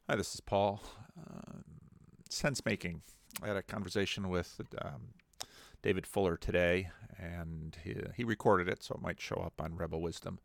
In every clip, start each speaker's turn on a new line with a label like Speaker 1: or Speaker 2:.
Speaker 1: Hi, this is Paul. Uh, Sense making. I had a conversation with David Fuller today, and he recorded it, so it might show up on Rebel Wisdom.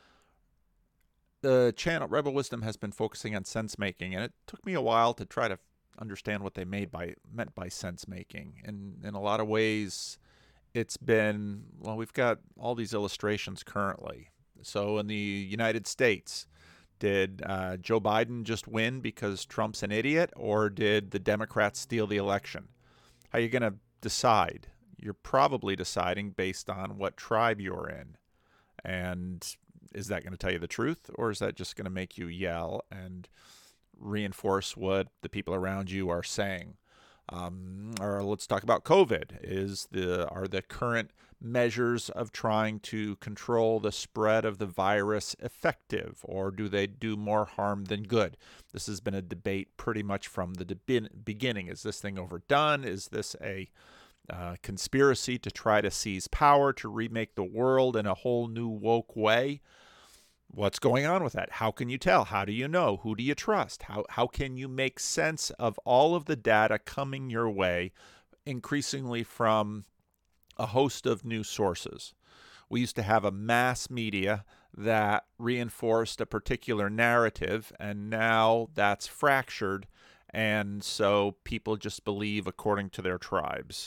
Speaker 1: The channel Rebel Wisdom has been focusing on sense making, and it took me a while to try to understand what they meant by sense making. And in a lot of ways, it's been we've got all these illustrations currently. So in the United States, did Joe Biden just win because Trump's an idiot, or did the Democrats steal the election? How are you going to decide? You're probably deciding based on what tribe you're in. And is that going to tell you the truth, or is that just going to make you yell and reinforce what the people around you are saying? Or let's talk about COVID. Are the current measures of trying to control the spread of the virus effective, or do they do more harm than good? This has been a debate pretty much from the beginning. Is this thing overdone? Is this a conspiracy to try to seize power, to remake the world in a whole new woke way? What's going on with that? How can you tell? How do you know? Who do you trust? How can you make sense of all of the data coming your way, increasingly from a host of new sources? We used to have a mass media that reinforced a particular narrative, and now that's fractured, and so people just believe according to their tribes.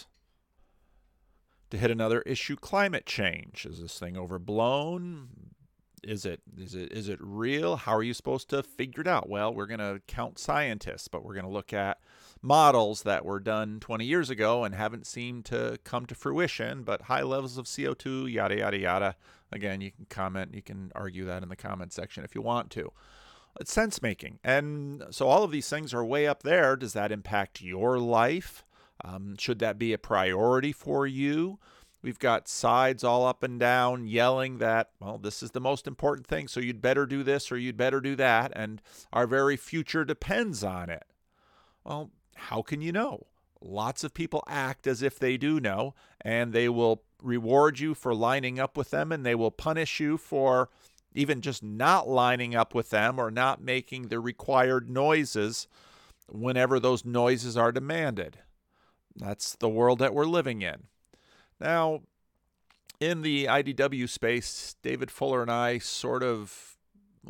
Speaker 1: To hit another issue, climate change. Is this thing overblown? Is it real? How are you supposed to figure it out? Well, we're going to count scientists, but we're going to look at models that were done 20 years ago and haven't seemed to come to fruition, but high levels of CO2, yada, yada, yada. Again, you can comment, you can argue that in the comment section if you want to. It's sense making. And so all of these things are way up there. Does that impact your life? Should that be a priority for you? We've got sides all up and down yelling that, well, this is the most important thing, so you'd better do this or you'd better do that, and our very future depends on it. Well, how can you know? Lots of people act as if they do know, and they will reward you for lining up with them, and they will punish you for even just not lining up with them or not making the required noises whenever those noises are demanded. That's the world that we're living in. Now, in the IDW space, David Fuller and I sort of,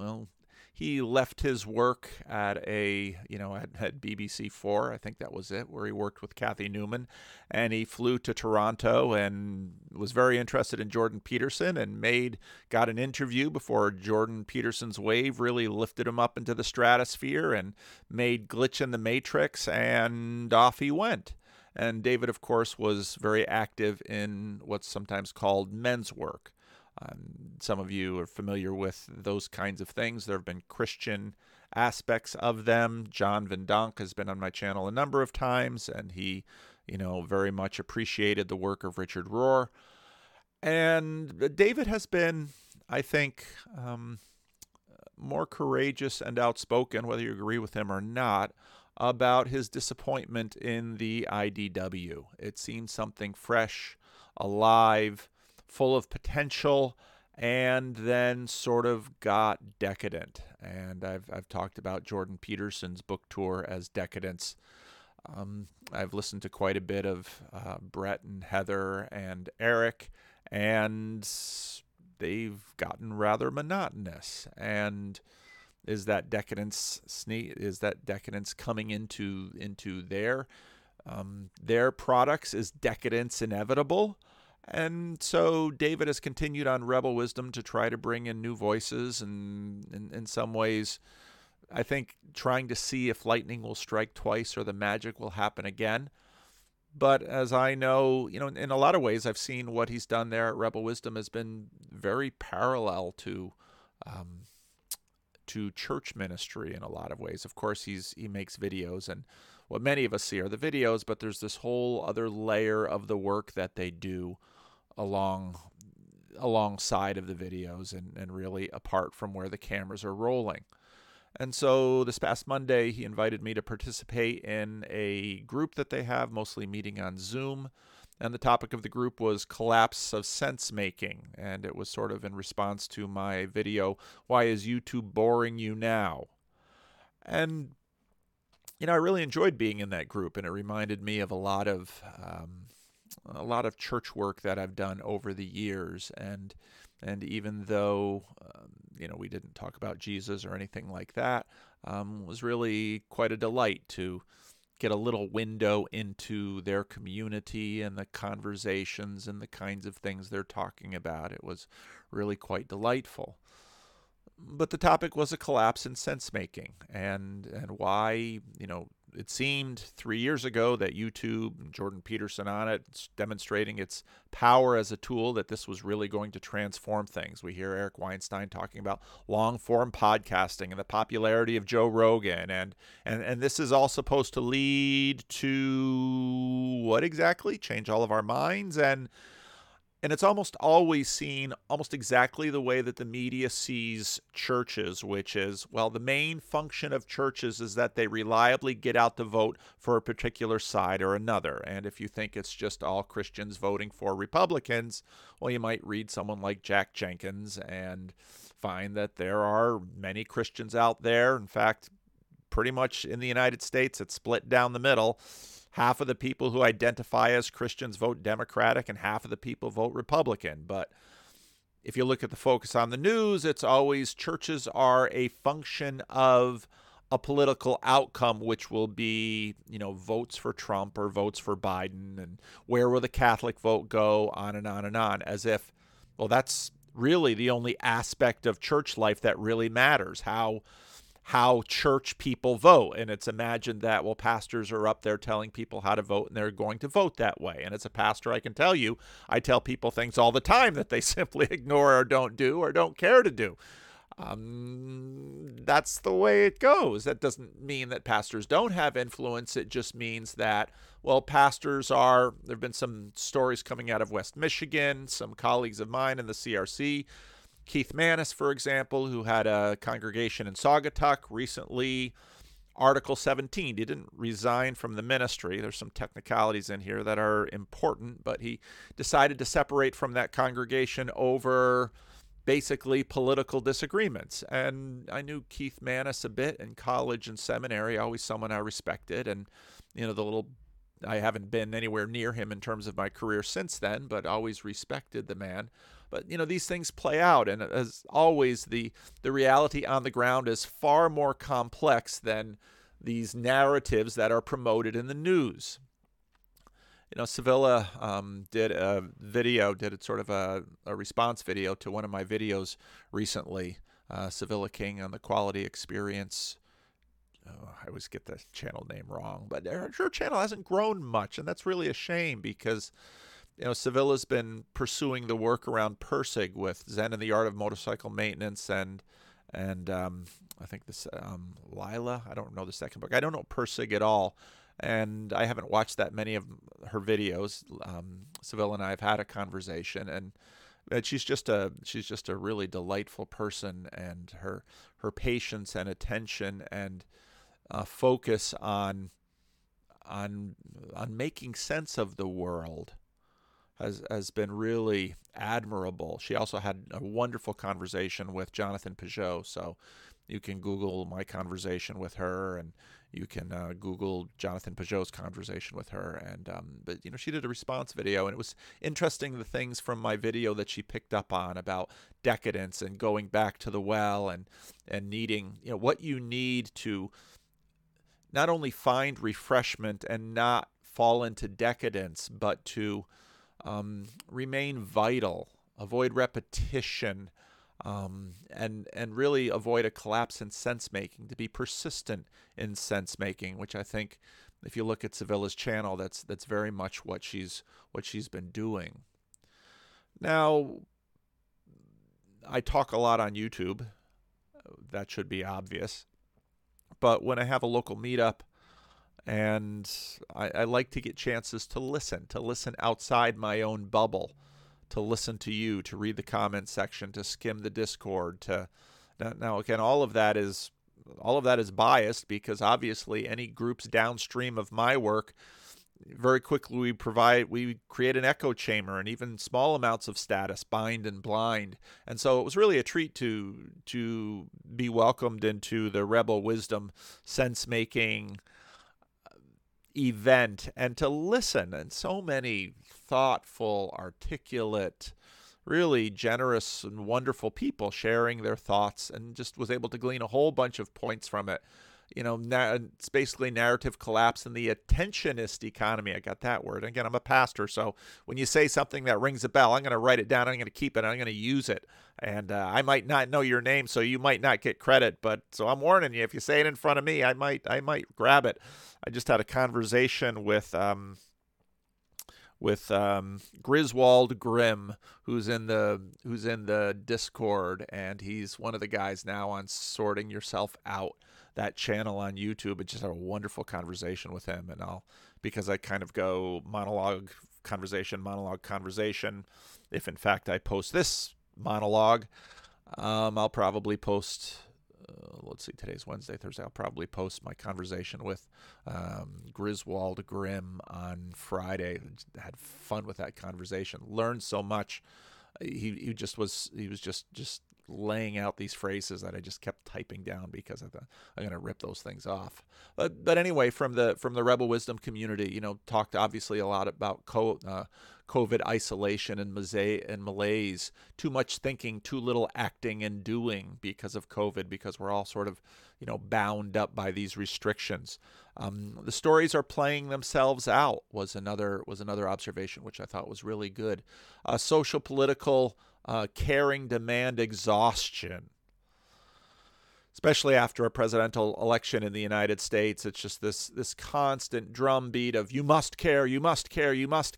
Speaker 1: he left his work at at BBC4, I think that was it, where he worked with Kathy Newman, and he flew to Toronto and was very interested in Jordan Peterson and got an interview before Jordan Peterson's wave really lifted him up into the stratosphere and made Glitch in the Matrix, and off he went. And David, of course, was very active in what's sometimes called men's work. Some of you are familiar with those kinds of things. There have been Christian aspects of them. John Van Donk has been on my channel a number of times, and he, very much appreciated the work of Richard Rohr. And David has been, I think, more courageous and outspoken, whether you agree with him or not, about his disappointment in the IDW. It seemed something fresh, alive, full of potential, and then sort of got decadent. And I've talked about Jordan Peterson's book tour as decadence. I've listened to quite a bit of Brett and Heather and Eric, and they've gotten rather monotonous. And is that decadence coming into their products? Is decadence inevitable? And so David has continued on Rebel Wisdom to try to bring in new voices, and in some ways, I think trying to see if lightning will strike twice or the magic will happen again. But as I know, in a lot of ways, I've seen what he's done there at Rebel Wisdom has been very parallel to church ministry in a lot of ways. Of course, he makes videos, and what many of us see are the videos, but there's this whole other layer of the work that they do alongside of the videos and really apart from where the cameras are rolling. And so this past Monday, he invited me to participate in a group that they have, mostly meeting on Zoom. And the topic of the group was collapse of sense making. And it was sort of in response to my video, Why is YouTube Boring You Now? And I really enjoyed being in that group, and it reminded me of a lot of church work that I've done over the years. And even though we didn't talk about Jesus or anything like that, was really quite a delight to get a little window into their community and the conversations and the kinds of things they're talking about. It was really quite delightful. But the topic was a collapse in sense making, and why, it seemed 3 years ago that YouTube and Jordan Peterson on it, demonstrating its power as a tool, that this was really going to transform things. We hear Eric Weinstein talking about long form podcasting and the popularity of Joe Rogan, and this is all supposed to lead to what exactly? Change all of our minds. And it's almost always seen almost exactly the way that the media sees churches, which is, well, the main function of churches is that they reliably get out the vote for a particular side or another. And if you think it's just all Christians voting for Republicans, well, you might read someone like Jack Jenkins and find that there are many Christians out there. In fact, pretty much in the United States, it's split down the middle. Half of the people who identify as Christians vote Democratic and half of the people vote Republican. But if you look at the focus on the news, it's always churches are a function of a political outcome, which will be, votes for Trump or votes for Biden, and where will the Catholic vote go, on and on and on, as if, well, that's really the only aspect of church life that really matters, how church people vote. And it's imagined that, well, pastors are up there telling people how to vote and they're going to vote that way. And as a pastor, I can tell you, I tell people things all the time that they simply ignore or don't do or don't care to do. That's the way it goes. That doesn't mean that pastors don't have influence. It just means that, well, there have been some stories coming out of West Michigan, some colleagues of mine in the CRC, Keith Manis, for example, who had a congregation in Saugatuck recently, Article 17. He didn't resign from the ministry. There's some technicalities in here that are important, but he decided to separate from that congregation over basically political disagreements. And I knew Keith Manis a bit in college and seminary, always someone I respected. And, I haven't been anywhere near him in terms of my career since then, but always respected the man. But, these things play out. And as always, the reality on the ground is far more complex than these narratives that are promoted in the news. Sevilla did a sort of a response video to one of my videos recently, Sevilla King on the Quality Experience. I always get the channel name wrong, but her channel hasn't grown much, and that's really a shame because, Sevilla's been pursuing the work around PERSIG with Zen and the Art of Motorcycle Maintenance, and I think this Lila. I don't know the second book. I don't know PERSIG at all, and I haven't watched that many of her videos. Sevilla and I have had a conversation, and she's just a really delightful person, and her patience and attention and focus on making sense of the world has been really admirable. She also had a wonderful conversation with Jonathan Pageau, so you can Google my conversation with her, and you can Google Jonathan Pageau's conversation with her. And but she did a response video, and it was interesting the things from my video that she picked up on about decadence and going back to the well, and needing what you need to not only find refreshment and not fall into decadence, but to remain vital, avoid repetition, and really avoid a collapse in sense making, to be persistent in sense making, which I think, if you look at Sevilla's channel, that's very much what she's been doing. Now, I talk a lot on YouTube. That should be obvious. But when I have a local meetup, and I like to get chances to listen outside my own bubble, to listen to you, to read the comment section, to skim the Discord. Now again, all of that is biased, because obviously any groups downstream of my work, very quickly we create an echo chamber, and even small amounts of status bind and blind. And so it was really a treat to be welcomed into the Rebel Wisdom sense making event and to listen. And so many thoughtful, articulate, really generous and wonderful people sharing their thoughts, and just was able to glean a whole bunch of points from it. It's basically narrative collapse in the attentionist economy. I got that word. Again, I'm a pastor, so when you say something that rings a bell, I'm going to write it down, I'm going to keep it, I'm going to use it. And I might not know your name, so you might not get credit, but so I'm warning you, if you say it in front of me, I might grab it. I just had a conversation with Griswold Grimm, who's in the Discord, and he's one of the guys now on Sorting Yourself Out, that channel on YouTube. I just had a wonderful conversation with him, and because I kind of go monologue, conversation. If in fact I post this monologue, I'll probably post, let's see, today's Wednesday, Thursday, I'll probably post my conversation with Griswold Grimm on Friday. Had fun with that conversation, learned so much. He was just laying out these phrases that I just kept typing down because I thought I'm going to rip those things off. But anyway, from the Rebel Wisdom community, talked obviously a lot about COVID isolation and malaise, too much thinking, too little acting and doing because of COVID, because we're all sort of, bound up by these restrictions. The stories are playing themselves out was another observation, which I thought was really good. Social, political, caring demand exhaustion, especially after a presidential election in the United States. It's just this constant drumbeat of you must care, and you must care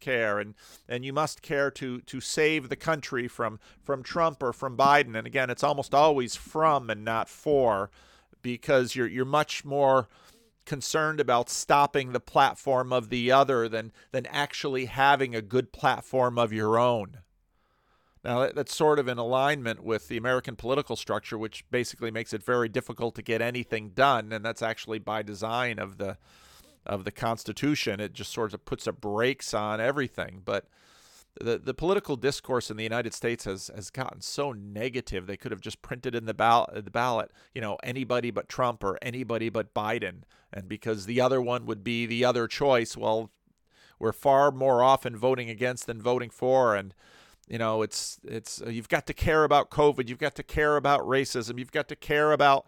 Speaker 1: to save the country from Trump or from Biden. And again, it's almost always from and not for, because you're much more concerned about stopping the platform of the other than actually having a good platform of your own. Now, that's sort of in alignment with the American political structure, which basically makes it very difficult to get anything done, and that's actually by design of the Constitution. It just sort of puts a brakes on everything. But the political discourse in the United States has gotten so negative. They could have just printed in the ballot, anybody but Trump or anybody but Biden, and because the other one would be the other choice, well, we're far more often voting against than voting for. And it's you've got to care about COVID. You've got to care about racism. You've got to care about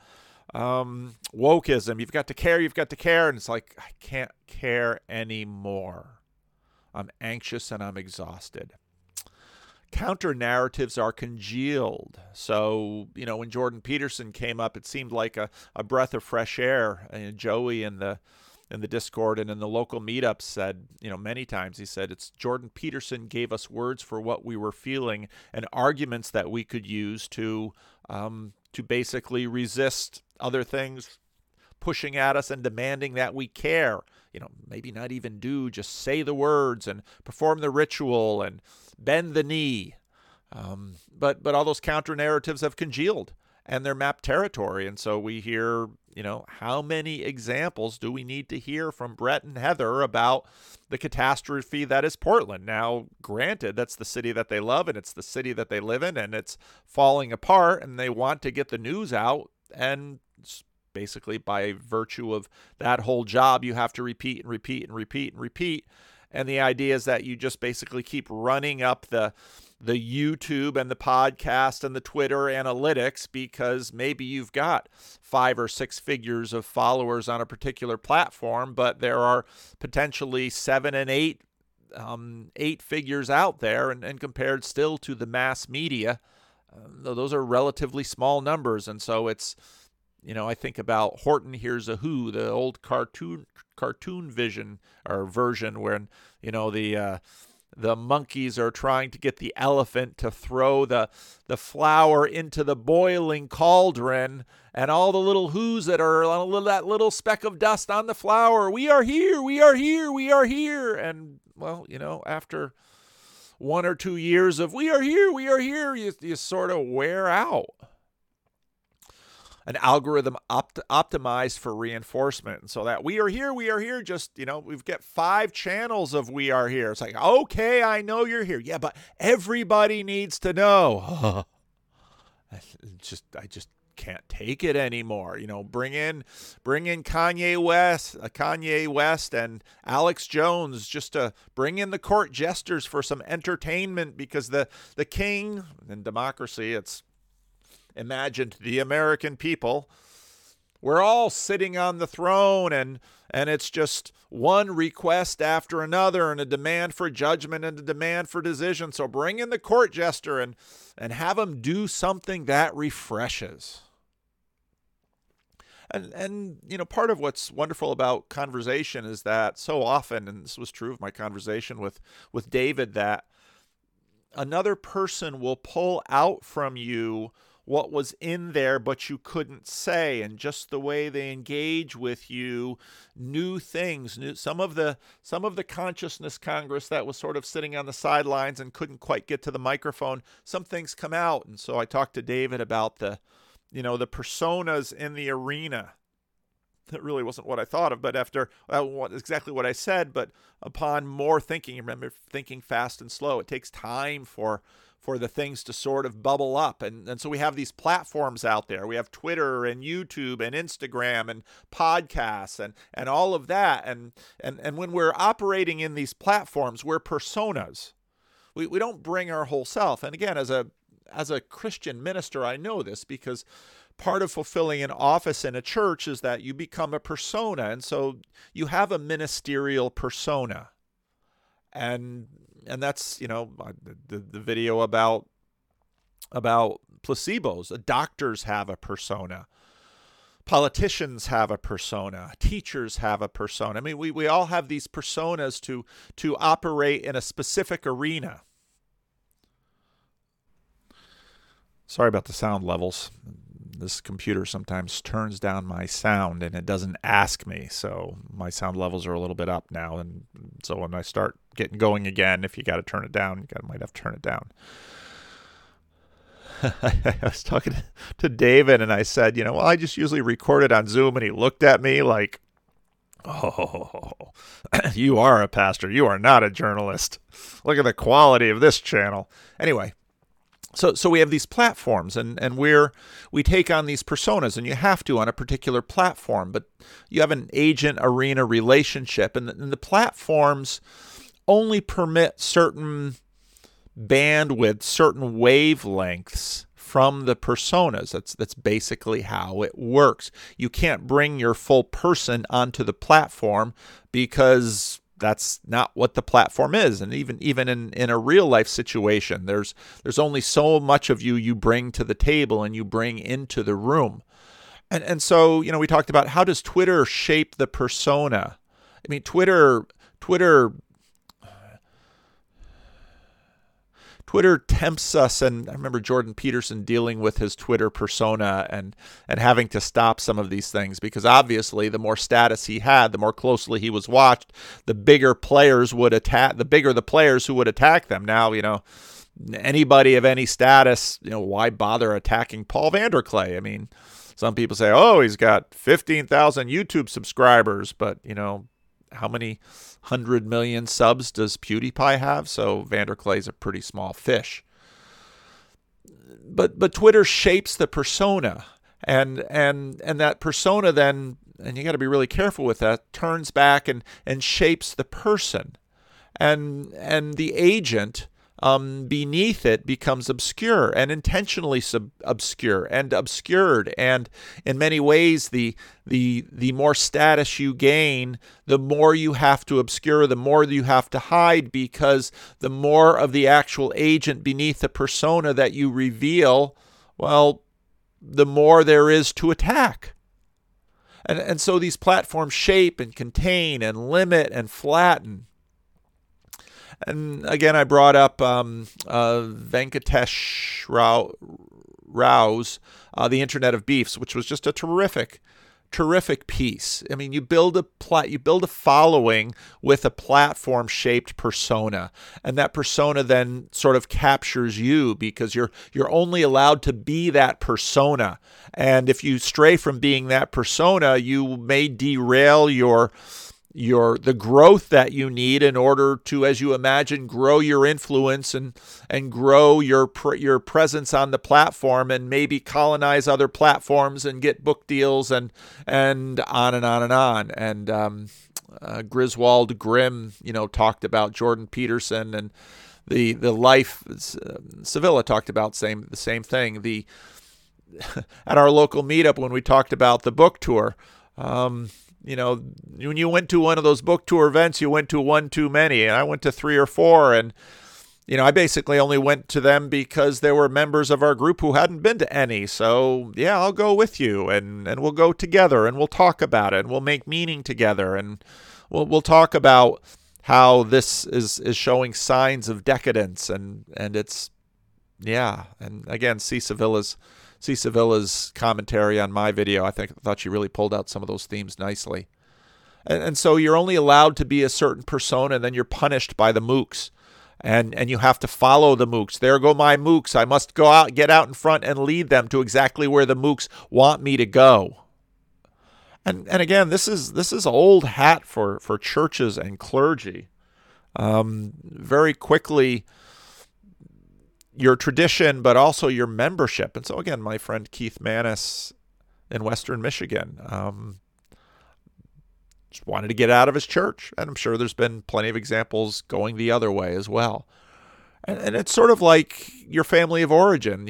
Speaker 1: wokeism. You've got to care. And it's like, I can't care anymore. I'm anxious and I'm exhausted. Counter narratives are congealed. So, when Jordan Peterson came up, it seemed like a breath of fresh air. And Joey in the Discord and in the local meetups said, many times, he said, it's Jordan Peterson gave us words for what we were feeling and arguments that we could use to basically resist other things pushing at us and demanding that we care. Maybe not even do, just say the words and perform the ritual and bend the knee. But all those counter narratives have congealed and they're mapped territory. And so we hear, how many examples do we need to hear from Brett and Heather about the catastrophe that is Portland? Now, granted, that's the city that they love and it's the city that they live in, and it's falling apart, and they want to get the news out. And basically, by virtue of that whole job, you have to repeat and repeat and repeat and repeat. And the idea is that you just basically keep running up the YouTube and the podcast and the Twitter analytics, because maybe you've got 5 or 6 figures of followers on a particular platform, but there are potentially 7 and 8 figures out there, and compared still to the mass media, those are relatively small numbers. And so it's, I think about Horton Hears a Who, the old cartoon version when, the monkeys are trying to get the elephant to throw the flour into the boiling cauldron, and all the little who's that are on that little speck of dust on the flour. We are here, we are here, we are here. And, well, after 1 or 2 years of we are here, you sort of wear out. An algorithm optimized for reinforcement. And so that we are here, just, we've got 5 channels of we are here. It's like, okay, I know you're here. Yeah, but everybody needs to know. I just can't take it anymore. Bring in Kanye West and Alex Jones, just to bring in the court jesters for some entertainment, because the king in democracy, it's imagined the American people. We're all sitting on the throne, and it's just one request after another, and a demand for judgment and a demand for decision. So bring in the court jester and have him do something that refreshes. And part of what's wonderful about conversation is that so often, and this was true of my conversation with David, that another person will pull out from you what was in there but you couldn't say, and just the way they engage with you, new things, some of the consciousness Congress that was sort of sitting on the sidelines and couldn't quite get to the microphone, some things come out. And so I talked to David about the personas in the arena. That really wasn't what I thought of, but after exactly what I said, but upon more thinking, remember, thinking fast and slow, it takes time for the things to sort of bubble up. And so we have these platforms out there. We have Twitter and YouTube and Instagram and podcasts and all of that. And when we're operating in these platforms, we're personas. We don't bring our whole self. And again, as a Christian minister, I know this, because part of fulfilling an office in a church is that you become a persona. And so you have a ministerial persona. And that's, the video about placebos. Doctors have a persona. Politicians have a persona. Teachers have a persona. I mean, we all have these personas to operate in a specific arena. Sorry about the sound levels. This computer sometimes turns down my sound and it doesn't ask me. So my sound levels are a little bit up now. And so when I start getting going again, if you got to turn it down, you might have to turn it down. I was talking to David and I said, I just usually record it on Zoom. And he looked at me like, oh, you are a pastor. You are not a journalist. Look at the quality of this channel. Anyway. So we have these platforms, and we take on these personas, and you have to on a particular platform, but you have an agent-arena relationship, and the platforms only permit certain bandwidth, certain wavelengths from the personas. That's basically how it works. You can't bring your full person onto the platform because that's not what the platform is. And even in a real life situation, there's only so much of you bring to the table and you bring into the room. And so, we talked about, how does Twitter shape the persona? I mean, Twitter tempts us, and I remember Jordan Peterson dealing with his Twitter persona and having to stop some of these things, because obviously the more status he had, the more closely he was watched, the bigger the players who would attack them. Now, anybody of any status, why bother attacking Paul Vanderklay? I mean, some people say, oh, he's got 15,000 YouTube subscribers, but, how many 100 million subs does PewDiePie have? So Vanderklay's a pretty small fish. But Twitter shapes the persona, and that persona then, and you got to be really careful with that, turns back and shapes the person, and the agent beneath it becomes obscure, and intentionally obscure and obscured. And in many ways, the more status you gain, the more you have to obscure, the more you have to hide, because the more of the actual agent beneath the persona that you reveal, well, the more there is to attack. And so these platforms shape and contain and limit and flatten. And again, I brought up Venkatesh Rao's The Internet of Beefs, which was just a terrific piece. I mean, you build a following with a platform-shaped persona, and that persona then sort of captures you, because you're only allowed to be that persona. And if you stray from being that persona, you may derail your the growth that you need in order to, as you imagine, grow your influence and grow your presence on the platform, and maybe colonize other platforms and get book deals and on and on and on. And Griswold Grimm, talked about Jordan Peterson and the life. Sevilla talked about the same thing. At our local meetup, when we talked about the book tour, when you went to one of those book tour events, you went to one too many, and I went to 3 or 4, and I basically only went to them because there were members of our group who hadn't been to any. So yeah, I'll go with you, and we'll go together, and we'll talk about it, and we'll make meaning together, and we'll talk about how this is showing signs of decadence, and it's, yeah. And again, see Sevilla's commentary on my video. I thought she really pulled out some of those themes nicely. And so you're only allowed to be a certain persona, and then you're punished by the mooks. And you have to follow the mooks. There go my mooks. I must get out in front and lead them to exactly where the mooks want me to go. And again, this is old hat for churches and clergy. Very quickly, your tradition, but also your membership. And so again, my friend Keith Manis in Western Michigan just wanted to get out of his church. And I'm sure there's been plenty of examples going the other way as well. And it's sort of like your family of origin.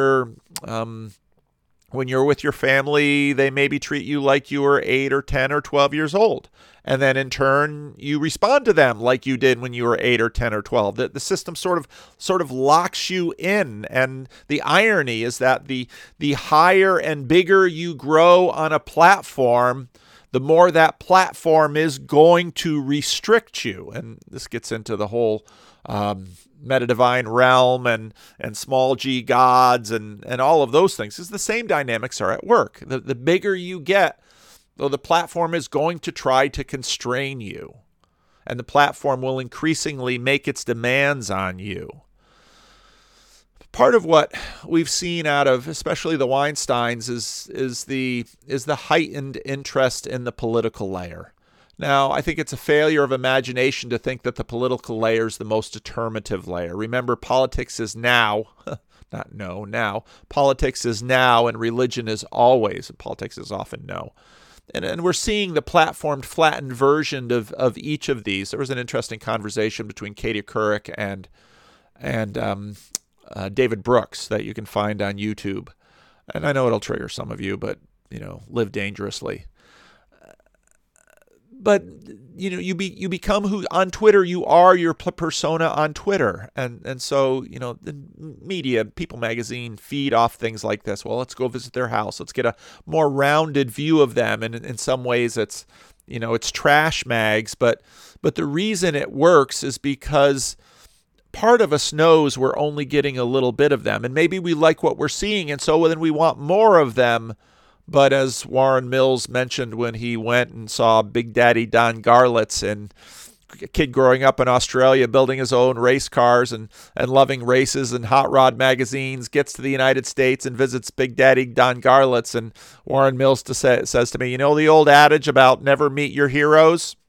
Speaker 1: When you're with your family, they maybe treat you like you were 8 or 10 or 12 years old. And then in turn, you respond to them like you did when you were 8 or 10 or 12. The system sort of locks you in. And the irony is that the higher and bigger you grow on a platform, the more that platform is going to restrict you. And this gets into the whole meta-divine realm and small g gods and all of those things. Because the same dynamics are at work. The bigger you get, though, the platform is going to try to constrain you. And the platform will increasingly make its demands on you. Part of what we've seen out of especially the Weinsteins is the heightened interest in the political layer. Now, I think it's a failure of imagination to think that the political layer is the most determinative layer. Remember, politics is now, now. Politics is now, and religion is always. And politics is often no. And we're seeing the platformed, flattened version of each of these. There was an interesting conversation between Katie Couric and David Brooks that you can find on YouTube. And I know it'll trigger some of you, but, live dangerously. But, you become who on Twitter. You are your persona on Twitter. And so, the media, People Magazine feed off things like this. Well, let's go visit their house. Let's get a more rounded view of them. And in some ways it's trash mags. But the reason it works is because part of us knows we're only getting a little bit of them. And maybe we like what we're seeing. And so then we want more of them. But as Warren Mills mentioned when he went and saw Big Daddy Don Garlits, and a kid growing up in Australia building his own race cars and loving races and hot rod magazines, gets to the United States and visits Big Daddy Don Garlits, and Warren Mills says to me, the old adage about never meet your heroes?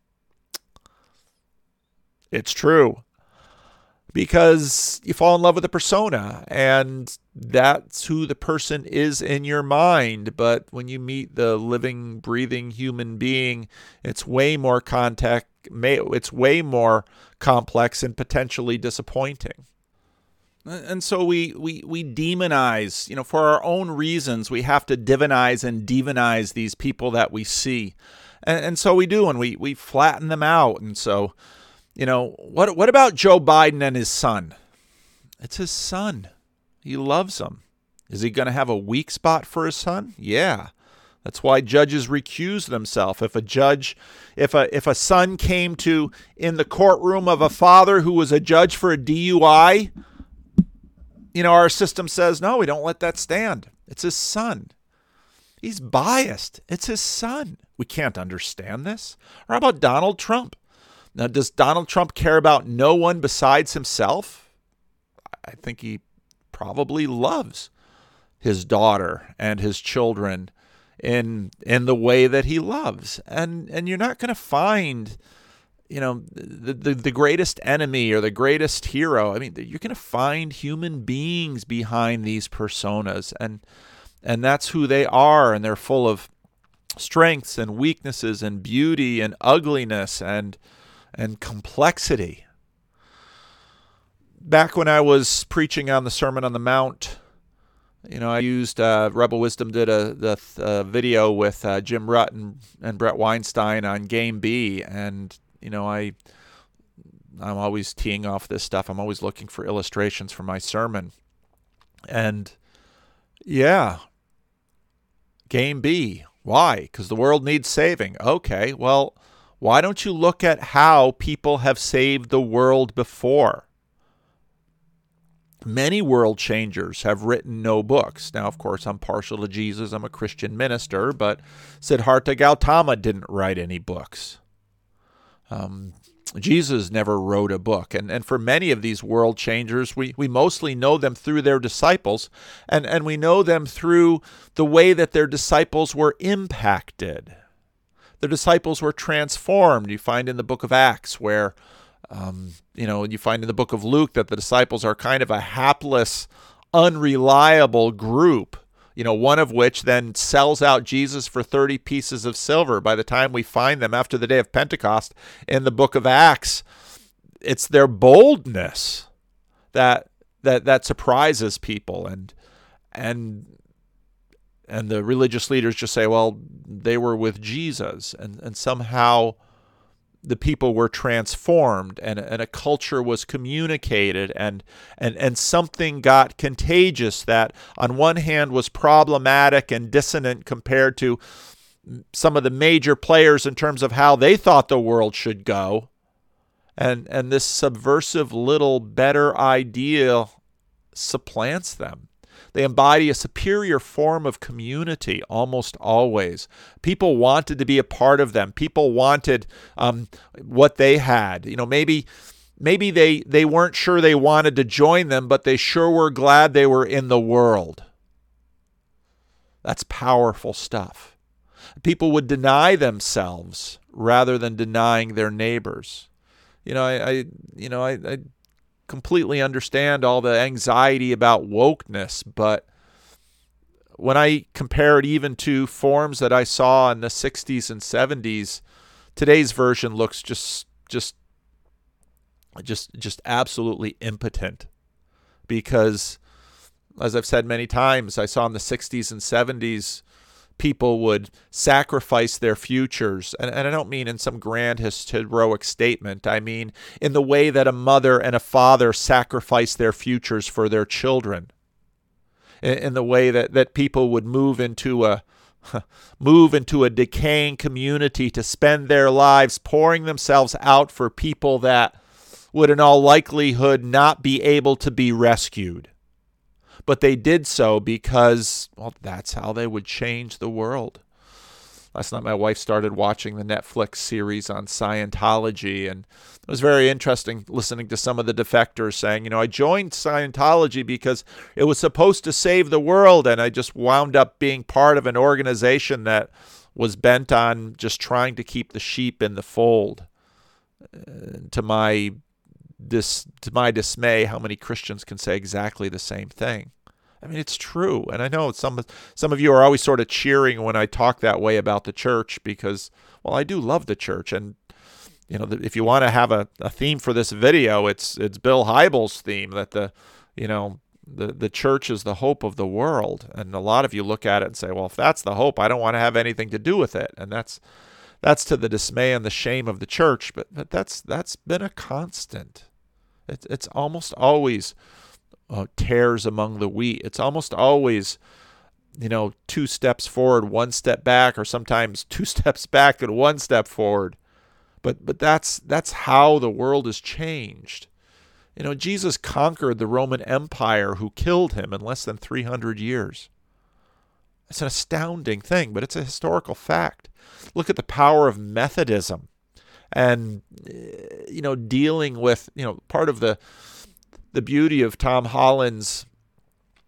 Speaker 1: It's true. Because you fall in love with a persona, and that's who the person is in your mind. But when you meet the living, breathing human being, it's way more it's way more complex and potentially disappointing. And so we demonize, for our own reasons, we have to divinize and demonize these people that we see. And so we do, and we flatten them out. And so, what about Joe Biden and his son? It's his son. He loves him. Is he going to have a weak spot for his son? Yeah. That's why judges recuse themselves. If a son came to in the courtroom of a father who was a judge for a DUI, our system says, no, we don't let that stand. It's his son. He's biased. It's his son. We can't understand this. Or how about Donald Trump? Now, does Donald Trump care about no one besides himself? I think he probably loves his daughter and his children in the way that he loves. And you're not going to find, the greatest enemy or the greatest hero. I mean, you're going to find human beings behind these personas, and that's who they are, and they're full of strengths and weaknesses and beauty and ugliness and complexity. Back when I was preaching on the Sermon on the Mount, I used Rebel Wisdom did a video with Jim Rutt and Brett Weinstein on Game B, and I'm always teeing off this stuff. I'm always looking for illustrations for my sermon, and yeah, Game B. Why? Because the world needs saving. Okay, well, why don't you look at how people have saved the world before? Many world changers have written no books. Now, of course, I'm partial to Jesus. I'm a Christian minister, but Siddhartha Gautama didn't write any books. Jesus never wrote a book. And for many of these world changers, we mostly know them through their disciples, and we know them through the way that their disciples were impacted. The disciples were transformed. You find in the book of Acts where you find in the book of Luke that the disciples are kind of a hapless, unreliable group, one of which then sells out Jesus for 30 pieces of silver. By the time we find them after the day of Pentecost in the book of Acts, it's their boldness that surprises people, and the religious leaders just say, well, they were with Jesus, and somehow the people were transformed, and a culture was communicated, and something got contagious that on one hand was problematic and dissonant compared to some of the major players in terms of how they thought the world should go. And this subversive little better idea supplants them. They embody a superior form of community almost always. People wanted to be a part of them. People wanted what they had. Maybe they weren't sure they wanted to join them, but they sure were glad they were in the world. That's powerful stuff. People would deny themselves rather than denying their neighbors. I completely understand all the anxiety about wokeness, but when I compare it even to forms that I saw in the 60s and 70s, today's version looks just absolutely impotent. Because, as I've said many times, I saw in the 60s and 70s people would sacrifice their futures. And I don't mean in some grand heroic statement. I mean in the way that a mother and a father sacrifice their futures for their children. In the way that people would move into a decaying community to spend their lives pouring themselves out for people that would in all likelihood not be able to be rescued. But they did so because, well, that's how they would change the world. Last night my wife started watching the Netflix series on Scientology, and it was very interesting listening to some of the defectors saying, I joined Scientology because it was supposed to save the world, and I just wound up being part of an organization that was bent on just trying to keep the sheep in the fold. To my dismay, how many Christians can say exactly the same thing? I mean, it's true. And I know some of you are always sort of cheering when I talk that way about the church because, well, I do love the church. And, if you want to have a theme for this video, it's Bill Hybels' theme that the church is the hope of the world. And a lot of you look at it and say, well, if that's the hope, I don't want to have anything to do with it. And that's to the dismay and the shame of the church. But that's been a constant. It's almost always tares among the wheat. It's almost always, 2 steps forward, 1 step back, or sometimes 2 steps back and 1 step forward. But that's how the world has changed. Jesus conquered the Roman Empire, who killed him in less than 300 years. It's an astounding thing, but it's a historical fact. Look at the power of Methodism and, dealing with, part of the beauty of Tom Holland's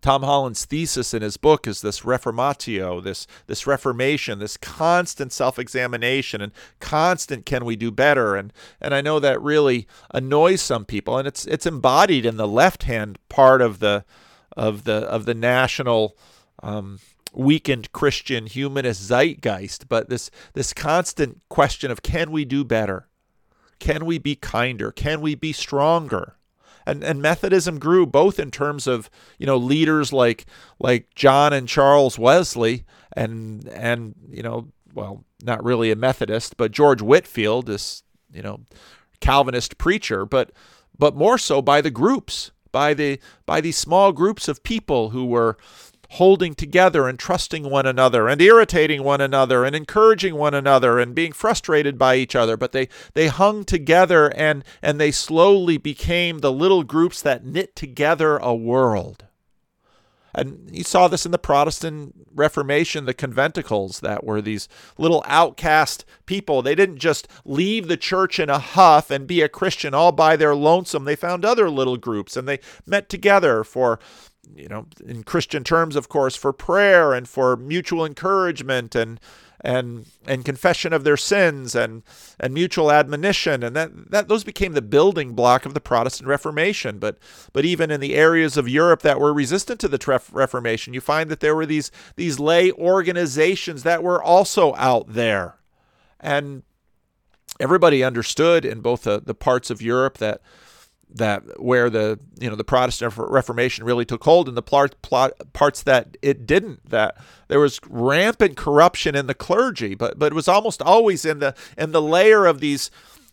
Speaker 1: Tom Holland's thesis in his book is this reformatio, this reformation, this constant self-examination and constant can we do better? And I know that really annoys some people, and it's embodied in the left-hand part of the national weakened Christian humanist zeitgeist. But this constant question of can we do better? Can we be kinder? Can we be stronger? And Methodism grew both in terms of, leaders like John and Charles Wesley and well, not really a Methodist, but George Whitefield, this, Calvinist preacher, but more so by the groups, by these small groups of people who were holding together and trusting one another and irritating one another and encouraging one another and being frustrated by each other. But they hung together and they slowly became the little groups that knit together a world. And you saw this in the Protestant Reformation, the conventicles that were these little outcast people. They didn't just leave the church in a huff and be a Christian all by their lonesome. They found other little groups and they met together for, in Christian terms, of course, for prayer and for mutual encouragement and confession of their sins and mutual admonition, and that those became the building block of the Protestant Reformation. But even in the areas of Europe that were resistant to the Reformation, you find that there were these lay organizations that were also out there, and everybody understood in both the parts of Europe that where the Protestant Reformation really took hold, and the parts that it didn't, that there was rampant corruption in the clergy, but it was almost always in the layer of these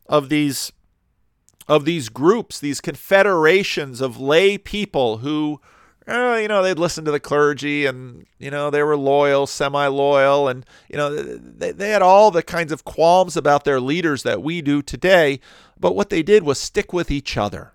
Speaker 1: groups, these confederations of lay people who they'd listen to the clergy and they were loyal, semi-loyal, and they had all the kinds of qualms about their leaders that we do today. But what they did was stick with each other.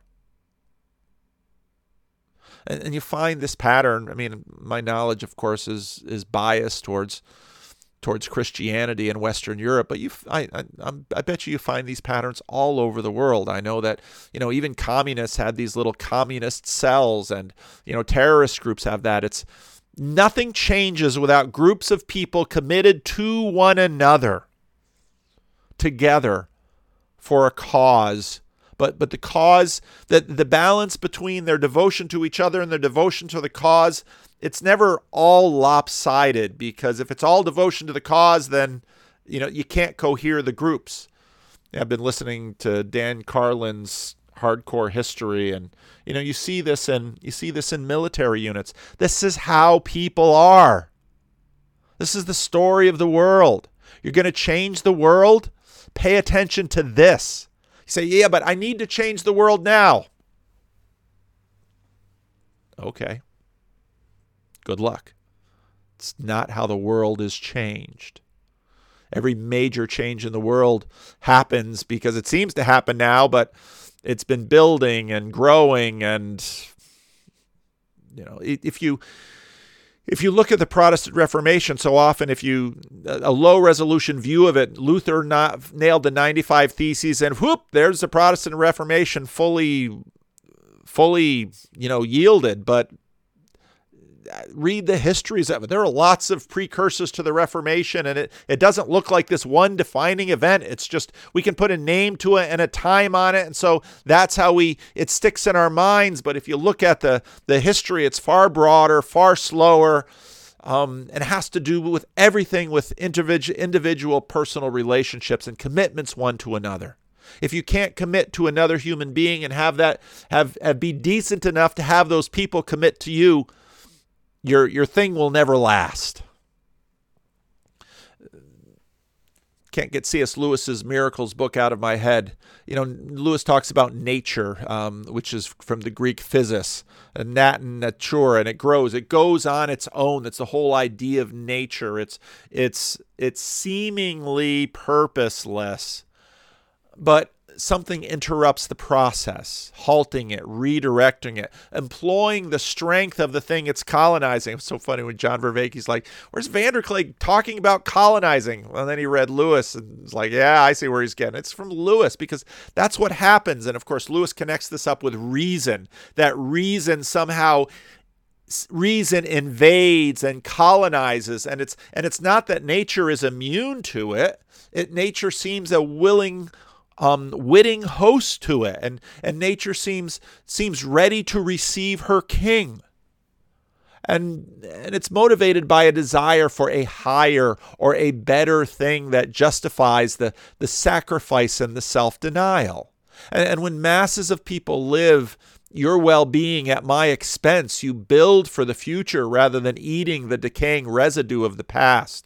Speaker 1: And you find this pattern. I mean, my knowledge, of course, is biased towards Christianity in Western Europe, but I bet you find these patterns all over the world. I know that even communists had these little communist cells, and terrorist groups have that. It's nothing changes without groups of people committed to one another together for a cause, but the cause, that the balance between their devotion to each other and their devotion to the cause, it's never all lopsided, because if it's all devotion to the cause, then you can't cohere the groups. I've been listening to Dan Carlin's Hardcore History, and you see this in military units. This is how people are. This is the story of the world. You're going to change the world? Pay attention to this. You say, yeah, but I need to change the world now. Okay. Good luck. It's not how the world is changed. Every major change in the world happens because it seems to happen now, but it's been building and growing. And, if you look at the Protestant Reformation, so often a low resolution view of it, Luther nailed the 95 Theses, and whoop, there's the Protestant Reformation fully yielded. But read the histories of it. There are lots of precursors to the Reformation, and it doesn't look like this one defining event. It's just we can put a name to it and a time on it, and so that's how it sticks in our minds. But if you look at the history, it's far broader, far slower, and has to do with everything with individual personal relationships and commitments one to another. If you can't commit to another human being and have be decent enough to have those people commit to you, your thing will never last. Can't get C.S. Lewis's Miracles book out of my head. Lewis talks about nature, which is from the Greek physis, nat and natura, and it grows. It goes on its own. It's the whole idea of nature. It's seemingly purposeless, but something interrupts the process, halting it, redirecting it, employing the strength of the thing it's colonizing. It's so funny when John Vervaeke's like, where's Vanderklee talking about colonizing? Well, then he read Lewis and was like, yeah, I see where he's getting it. It's from Lewis, because that's what happens. And of course, Lewis connects this up with reason, that reason somehow reason invades and colonizes, and it's not that nature is immune to it. Nature seems a willing, witting host to it, and nature seems ready to receive her king. And it's motivated by a desire for a higher or a better thing that justifies the sacrifice and the self-denial. And when masses of people live your well-being at my expense, you build for the future rather than eating the decaying residue of the past.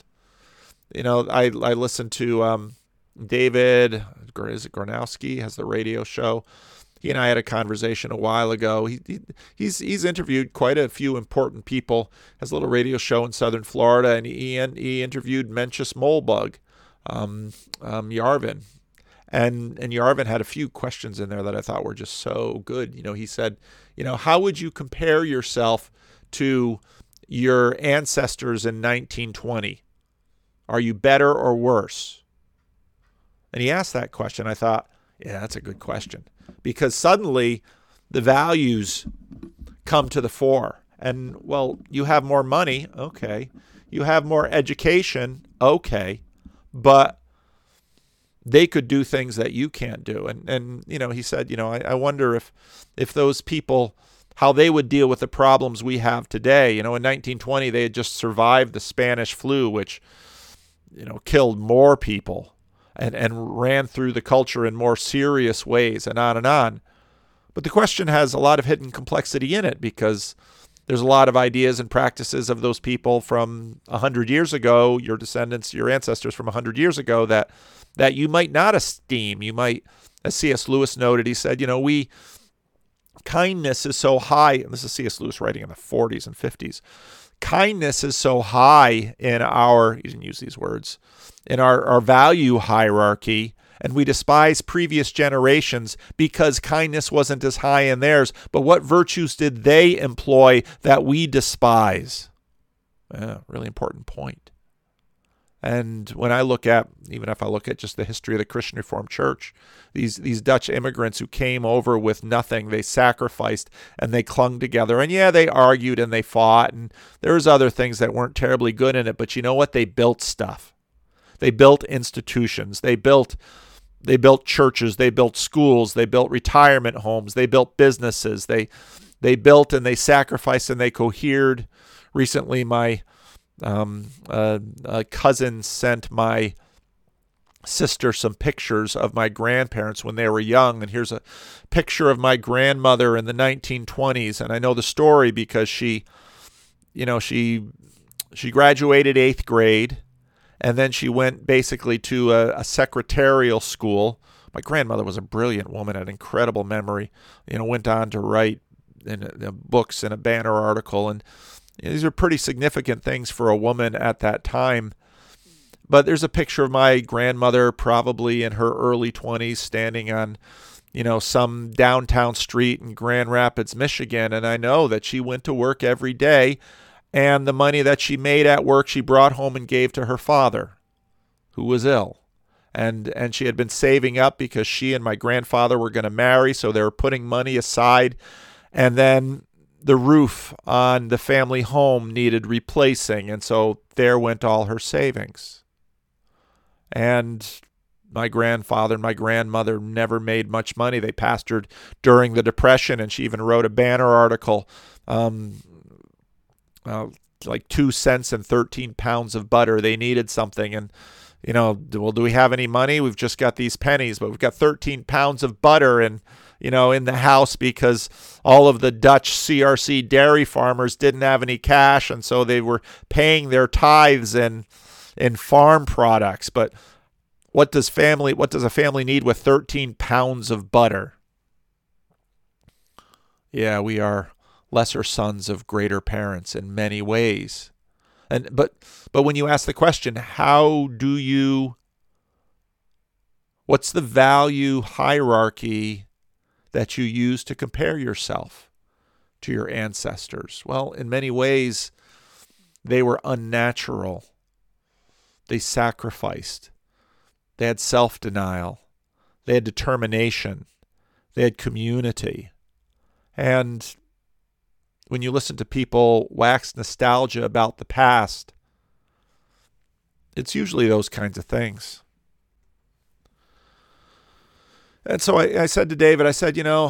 Speaker 1: I listened to David Gornowski, has the radio show. He and I had a conversation a while ago. He's interviewed quite a few important people. Has a little radio show in Southern Florida, and he interviewed Mencius Moldbug, Yarvin. And Yarvin had a few questions in there that I thought were just so good. He said, how would you compare yourself to your ancestors in 1920? Are you better or worse? And he asked that question. I thought, yeah, that's a good question. Because suddenly the values come to the fore. And, well, you have more money, okay. You have more education, okay. But they could do things that you can't do. And he said, I wonder if those people, how they would deal with the problems we have today. In 1920, they had just survived the Spanish flu, which, killed more people and ran through the culture in more serious ways, and on and on. But the question has a lot of hidden complexity in it, because there's a lot of ideas and practices of those people from 100 years ago, your descendants, your ancestors from 100 years ago, that you might not esteem. You might, as C.S. Lewis noted, he said, kindness is so high, and this is C.S. Lewis writing in the 40s and 50s, kindness is so high in he didn't use these words, in our value hierarchy, and we despise previous generations because kindness wasn't as high in theirs. But what virtues did they employ that we despise? Really important point. And when I look at, even if I look at just the history of the Christian Reformed Church, these Dutch immigrants who came over with nothing, they sacrificed and they clung together. And yeah, they argued and they fought, and there was other things that weren't terribly good in it. But you know what? They built stuff. They built institutions. They built churches. They built schools. They built retirement homes. They built businesses. They built and they sacrificed and they cohered. Recently, my a cousin sent my sister some pictures of my grandparents when they were young, and here's a picture of my grandmother in the 1920s. And I know the story because she graduated 8th grade, and then she went basically to a secretarial school. My grandmother was a brilliant woman, had incredible memory. Went on to write in books and a Banner article, and these are pretty significant things for a woman at that time. But there's a picture of my grandmother probably in her early 20s standing on, some downtown street in Grand Rapids, Michigan. And I know that she went to work every day, and the money that she made at work she brought home and gave to her father, who was ill. And she had been saving up because she and my grandfather were going to marry, so they were putting money aside. And then the roof on the family home needed replacing, and so there went all her savings. And my grandfather and my grandmother never made much money. They pastored during the Depression, and she even wrote a Banner article, like 2 cents and 13 pounds of butter. They needed something, and well, do we have any money? We've just got these pennies, but we've got 13 pounds of butter and in the house because all of the Dutch CRC dairy farmers didn't have any cash, and so they were paying their tithes in farm products. But what does a family need with 13 pounds of butter? Yeah, we are lesser sons of greater parents in many ways. But when you ask the question, what's the value hierarchy that you use to compare yourself to your ancestors? Well, in many ways, they were unnatural. They sacrificed. They had self-denial. They had determination. They had community. And when you listen to people wax nostalgia about the past, it's usually those kinds of things. And so I said to David, I said, a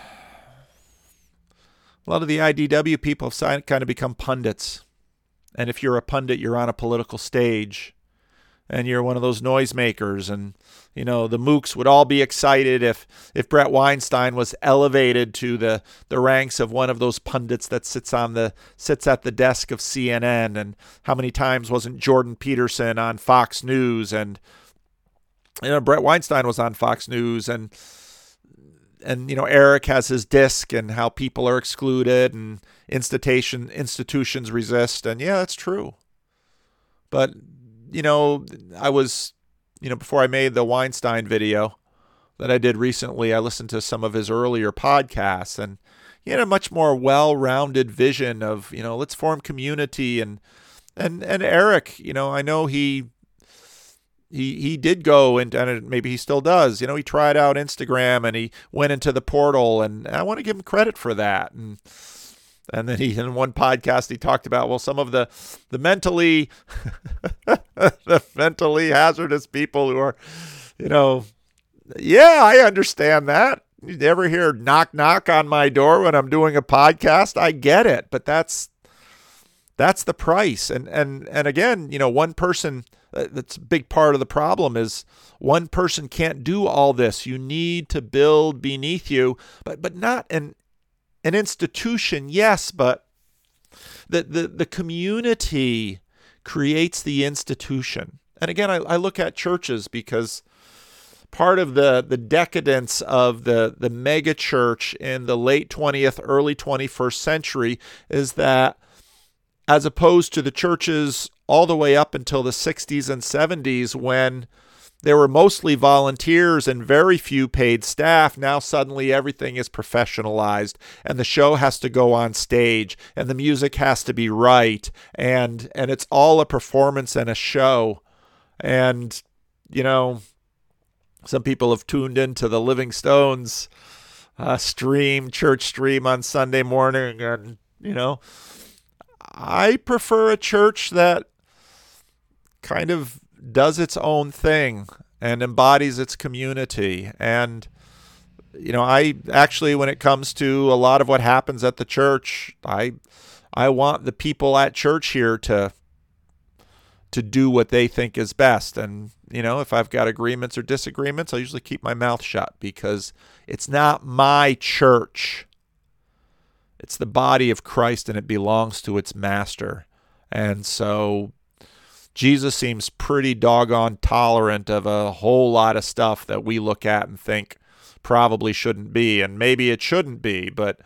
Speaker 1: lot of the IDW people have kind of become pundits. And if you're a pundit, you're on a political stage. And you're one of those noisemakers. And, the mooks would all be excited if Bret Weinstein was elevated to the ranks of one of those pundits that sits at the desk of CNN. And how many times wasn't Jordan Peterson on Fox News? And, Bret Weinstein was on Fox News. And Eric has his disc and how people are excluded and institutions resist. And yeah, that's true. But I was, before I made the Weinstein video that I did recently, I listened to some of his earlier podcasts, and he had a much more well-rounded vision of, let's form community. And Eric, I know he did go and maybe he still does, he tried out Instagram and he went into the portal, and I want to give him credit for that. And then in one podcast, he talked about, well, some of the mentally the mentally hazardous people who are, yeah, I understand that. You ever hear knock, knock on my door when I'm doing a podcast? I get it, but that's the price. And again, one person, that's a big part of the problem is one person can't do all this. You need to build beneath you, but not an institution, yes, but the community creates the institution. And again, I look at churches because part of the decadence of the mega church in the late 20th, early 21st century is that, as opposed to the churches all the way up until the 60s and 70s when there were mostly volunteers and very few paid staff, now suddenly everything is professionalized and the show has to go on stage and the music has to be right and it's all a performance and a show. And, some people have tuned into the Living Stones church stream on Sunday morning, and, I prefer a church that kind of does its own thing and embodies its community. And, I actually, when it comes to a lot of what happens at the church, I want the people at church here to do what they think is best. And, if I've got agreements or disagreements, I usually keep my mouth shut because it's not my church. It's the body of Christ and it belongs to its master. And so Jesus seems pretty doggone tolerant of a whole lot of stuff that we look at and think probably shouldn't be, and maybe it shouldn't be. But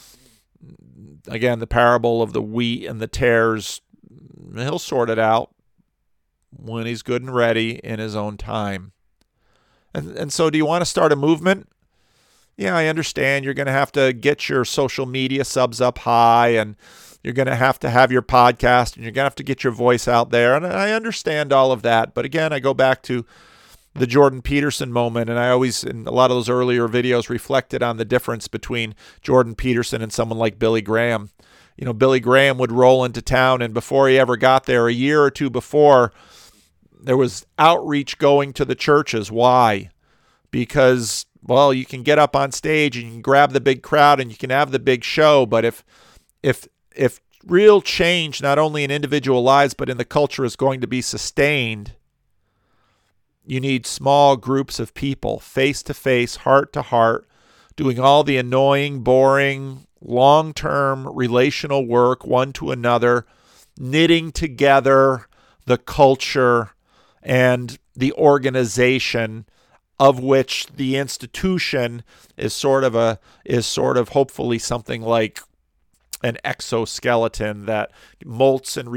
Speaker 1: again, the parable of the wheat and the tares, he'll sort it out when he's good and ready in his own time. And so do you want to start a movement? Yeah, I understand you're going to have to get your social media subs up high, and you're going to have your podcast, and you're going to have to get your voice out there. And I understand all of that. But again, I go back to the Jordan Peterson moment, and I always, in a lot of those earlier videos, reflected on the difference between Jordan Peterson and someone like Billy Graham. Billy Graham would roll into town, and before he ever got there, a year or two before, there was outreach going to the churches. Why? Because, well, you can get up on stage and you can grab the big crowd and you can have the big show, but if real change, not only in individual lives, but in the culture is going to be sustained, you need small groups of people, face to face, heart to heart, doing all the annoying, boring, long-term relational work, one to another, knitting together the culture and the organization, of which the institution is sort of hopefully something like an exoskeleton that molts and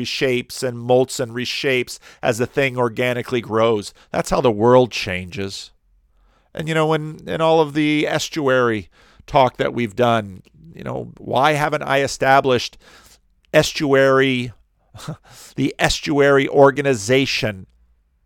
Speaker 1: reshapes as the thing organically grows. That's how the world changes. And when in all of the estuary talk that we've done, why haven't I established the estuary organization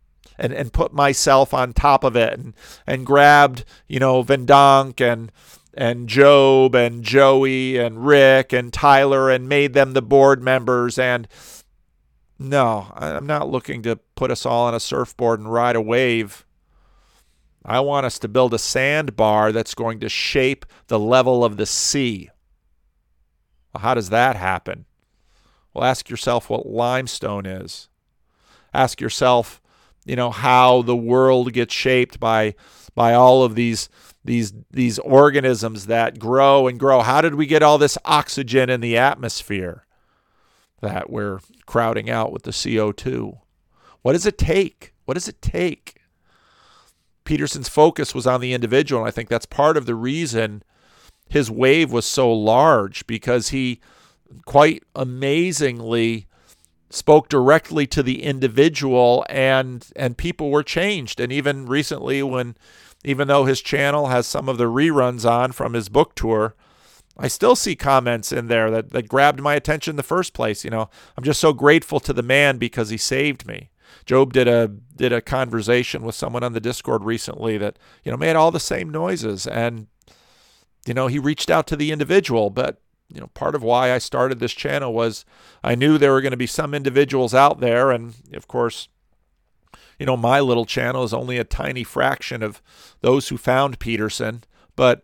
Speaker 1: and put myself on top of it and grabbed, Vendonk Job and Joey and Rick and Tyler and made them the board members. And no, I'm not looking to put us all on a surfboard and ride a wave. I want us to build a sandbar that's going to shape the level of the sea. Well, how does that happen? Well, ask yourself what limestone is. Ask yourself, how the world gets shaped by all of these organisms that grow and grow. How did we get all this oxygen in the atmosphere that we're crowding out with the CO2? What does it take? What does it take? Peterson's focus was on the individual, and I think that's part of the reason his wave was so large, because he quite amazingly spoke directly to the individual, and people were changed. And even recently, even though his channel has some of the reruns on from his book tour, I still see comments in there that grabbed my attention in the first place. I'm just so grateful to the man because he saved me. Job did a conversation with someone on the Discord recently that, made all the same noises, and, he reached out to the individual. But, part of why I started this channel was I knew there were going to be some individuals out there. And of course, my little channel is only a tiny fraction of those who found Peterson, but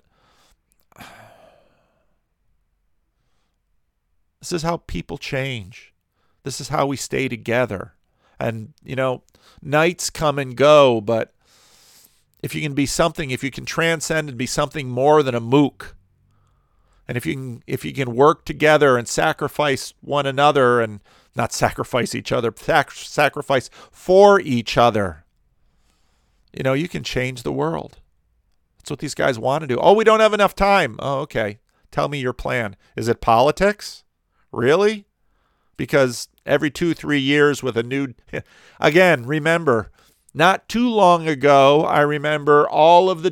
Speaker 1: this is how people change. This is how we stay together. And, nights come and go, but if you can transcend and be something more than a mook, and if you can work together and sacrifice one another, and not sacrifice each other, sacrifice for each other, you can change the world. That's what these guys want to do. Oh, we don't have enough time. Oh, okay. Tell me your plan. Is it politics? Really? Because every 2-3 years with a new... Again, remember, not too long ago, I remember all of the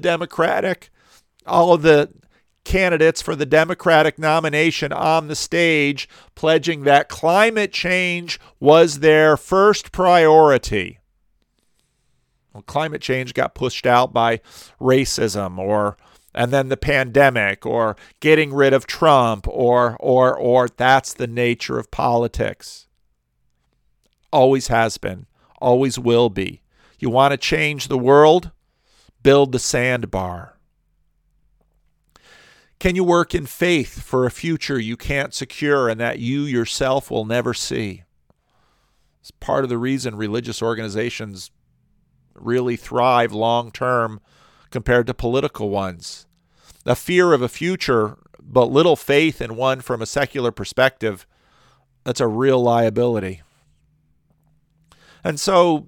Speaker 1: candidates for the Democratic nomination on the stage pledging that climate change was their first priority. Well, climate change got pushed out by racism and then the pandemic, or getting rid of Trump, or that's the nature of politics. Always has been, always will be. You want to change the world? Build the sandbar. Can you work in faith for a future you can't secure and that you yourself will never see? It's part of the reason religious organizations really thrive long term compared to political ones. The fear of a future, but little faith in one from a secular perspective, that's a real liability. And so,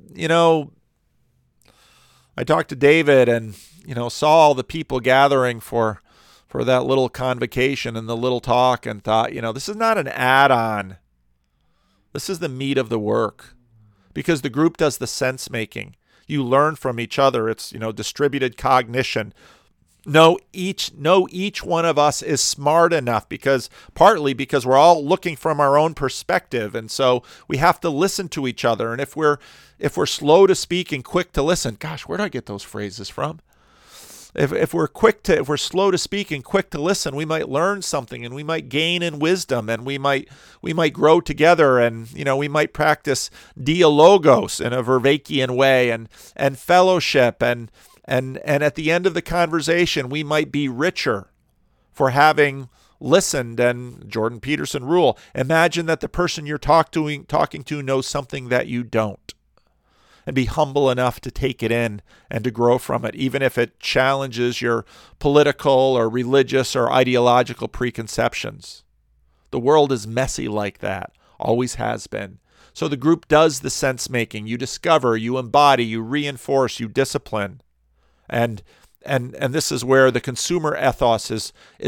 Speaker 1: I talked to David and, saw all the people gathering for that little convocation and the little talk, and thought, this is not an add-on. This is the meat of the work, because the group does the sense making. You learn from each other. It's, distributed cognition. Each one of us is smart enough, partly because we're all looking from our own perspective. And so we have to listen to each other. And if we're slow to speak and quick to listen, gosh, where did I get those phrases from? If we're slow to speak and quick to listen, we might learn something, and we might gain in wisdom, and we might grow together, and we might practice dialogos in a Vervaekian way, and fellowship, and at the end of the conversation, we might be richer for having listened. And Jordan Peterson rule: imagine that the person you're talking to knows something that you don't. And be humble enough to take it in and to grow from it, even if it challenges your political or religious or ideological preconceptions. The world is messy like that, always has been. So the group does the sense making. You discover, you embody, you reinforce, you discipline. And this is where the consumer ethos is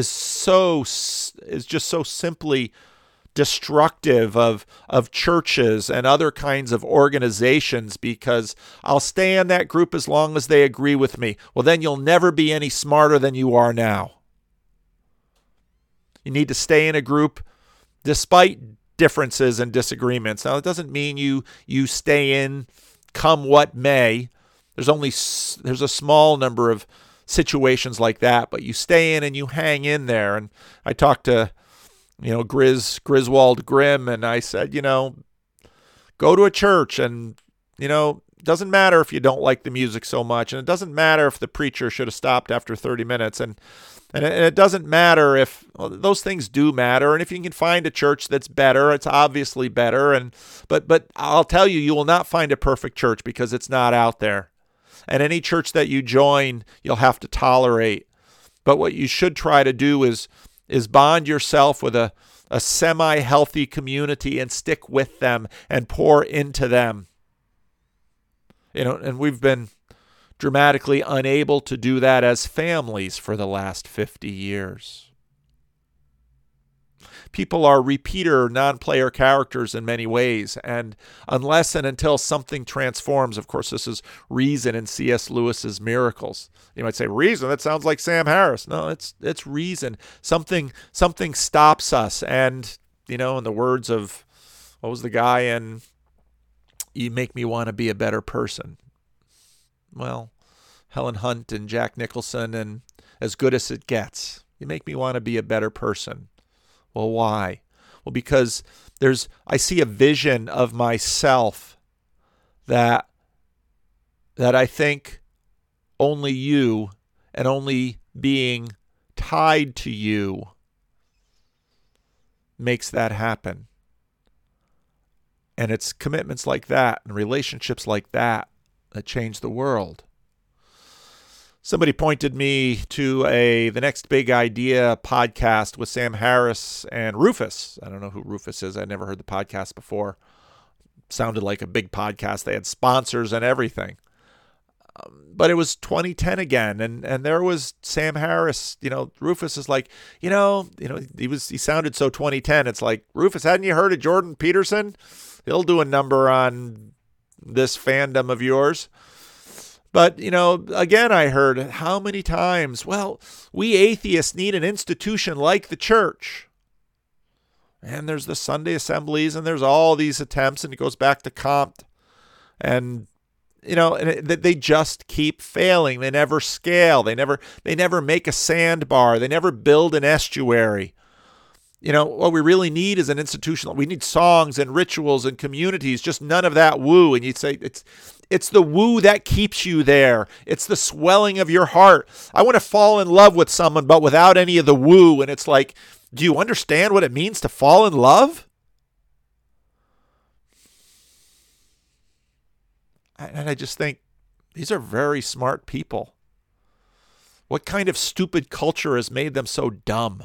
Speaker 1: just so simply destructive of churches and other kinds of organizations, because I'll stay in that group as long as they agree with me. Well, then you'll never be any smarter than you are now. You need to stay in a group despite differences and disagreements. Now, it doesn't mean you stay in come what may. There's a small number of situations like that, but you stay in and you hang in there. And I talked to, Griswold Grimm, and I said, go to a church, and, it doesn't matter if you don't like the music so much, and it doesn't matter if the preacher should have stopped after 30 minutes, and it doesn't matter if those things do matter, and if you can find a church that's better, it's obviously better, but I'll tell you, you will not find a perfect church because it's not out there. And any church that you join, you'll have to tolerate. But what you should try to do is bond yourself with a semi-healthy community and stick with them and pour into them. And we've been dramatically unable to do that as families for the last 50 years. People are repeater, non-player characters in many ways, and unless and until something transforms, of course, this is reason in C.S. Lewis's Miracles. You might say, reason? That sounds like Sam Harris. No, it's reason. Something stops us, and, in the words of, what was the guy in You Make Me Want to Be a Better Person? Well, Helen Hunt and Jack Nicholson, and As Good as It Gets. You make me want to be a better person. Well, why? Well, because I see a vision of myself that I think only you, and only being tied to you, makes that happen. And it's commitments like that and relationships like that change the world. Somebody pointed me to the Next Big Idea podcast with Sam Harris and Rufus. I don't know who Rufus is. I never heard the podcast before. Sounded like a big podcast. They had sponsors and everything. But it was 2010 again, and there was Sam Harris. Rufus is like, he sounded so 2010. It's like, Rufus, hadn't you heard of Jordan Peterson? He'll do a number on this fandom of yours. But, again, I heard how many times, well, we atheists need an institution like the church. And there's the Sunday assemblies, and there's all these attempts, and it goes back to Comte. And, they just keep failing. They never scale. They never make a sandbar. They never build an estuary. What we really need is an institution. We need songs and rituals and communities, just none of that woo. And you'd say it's the woo that keeps you there. It's the swelling of your heart. I want to fall in love with someone, but without any of the woo. And it's like, do you understand what it means to fall in love? And I just think, these are very smart people. What kind of stupid culture has made them so dumb?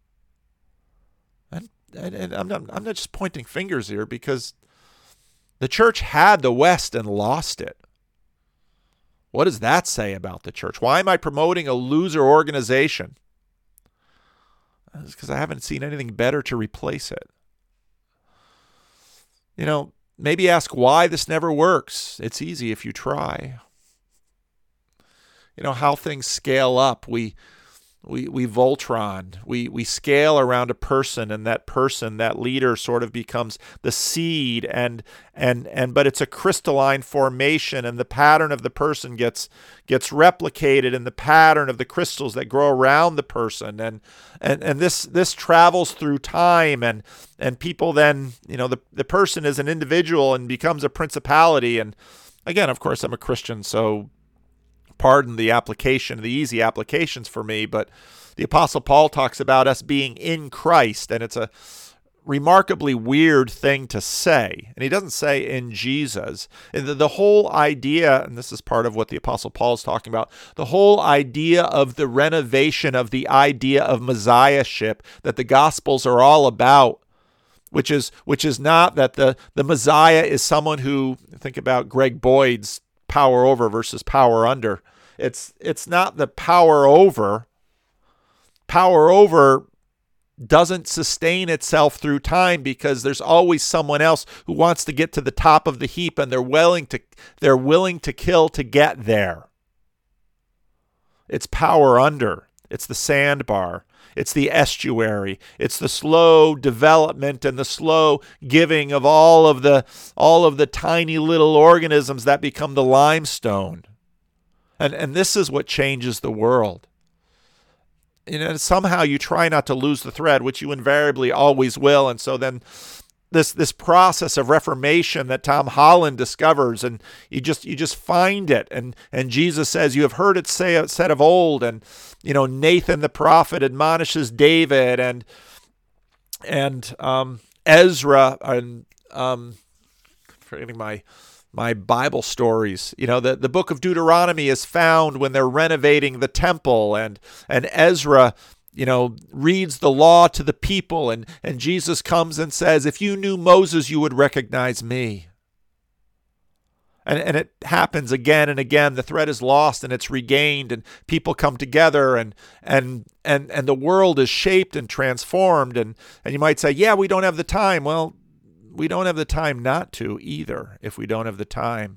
Speaker 1: And I'm not just pointing fingers here, because the church had the West and lost it. What does that say about the church? Why am I promoting a loser organization? It's because I haven't seen anything better to replace it. Maybe ask why this never works. It's easy if you try. How things scale up. We Voltron. We scale around a person, and that person, that leader, sort of becomes the seed, but it's a crystalline formation, and the pattern of the person gets replicated in the pattern of the crystals that grow around the person, and this travels through time, and people then, the person is an individual and becomes a principality. And again, of course, I'm a Christian, so pardon the easy applications for me, but the Apostle Paul talks about us being in Christ, and it's a remarkably weird thing to say. And he doesn't say in Jesus. And the whole idea, and this is part of what the Apostle Paul is talking about, the whole idea of the renovation of the idea of messiahship that the Gospels are all about, which is not that the Messiah is someone who, think about Greg Boyd's power over versus power under. It's not the power over. Power over doesn't sustain itself through time, because there's always someone else who wants to get to the top of the heap, and they're willing to kill to get there. It's power under. It's the sandbar. It's the estuary. It's the slow development and the slow giving of all of the tiny little organisms that become the limestone. And this is what changes the world. Somehow you try not to lose the thread, which you invariably always will. And so then this process of reformation that Tom Holland discovers, and you just find it. And Jesus says, you have heard it said of old. And Nathan the prophet admonishes David, and Ezra, and forgetting my Bible stories. The book of Deuteronomy is found when they're renovating the temple, and Ezra reads the law to the people, and Jesus comes and says, if you knew Moses, you would recognize me. And it happens again and again. The thread is lost and it's regained, and people come together, and the world is shaped and transformed. And you might say, yeah, we don't have the time. Well, we don't have the time not to either, if we don't have the time.